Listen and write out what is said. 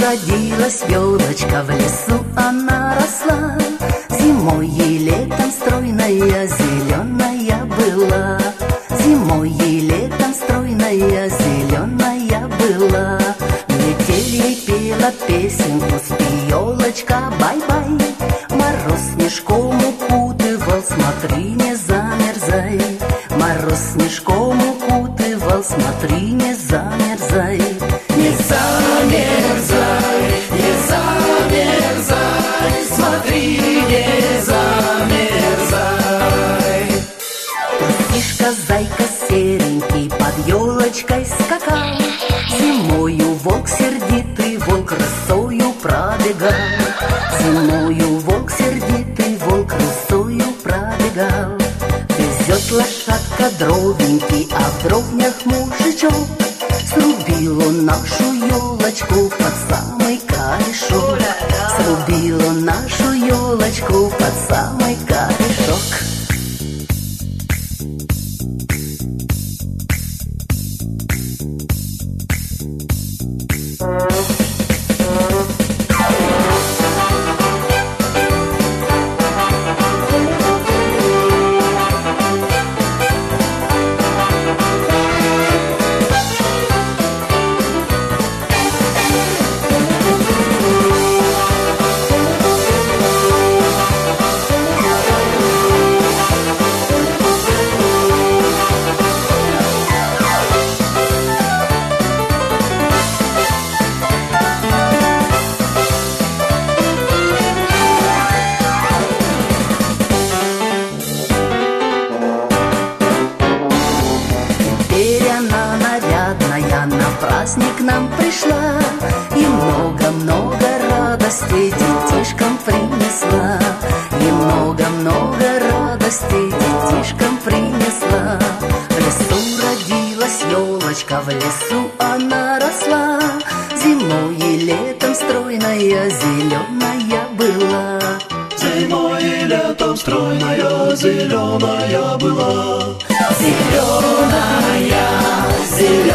родилась елочка, в лесу она росла. Зимой и летом стройная, зеленая была. Зимой и летом стройная, зеленая была. Метель пела песенку, спи, елочка, бай-бай. Мороз снежком укутывал, смотри, не замерзай. Мороз снежком укутывал, смотри, не замерзай. Не замерзай, не замерзай, смотри, не замерзай. Трусишка, зайка серенький под елочкой скакал. Зимою волк сердитый, волк рысою пробегал. Зимою волк сердитый, волк рысою пробегал. Везет лошадка дровенький, а в дровнях мужичок. Срубил он нашу елочку под самый корешок. Срубил он нашу елочку под самый корешок. Праздник нам пришла и много-много радостей детишкам принесла. И много-много радостей детишкам принесла. В лесу родилась елочка, в лесу она росла. Зимой и летом стройная, зеленая была. Зимой и летом стройная, зеленая была. Зеленая, зеленая.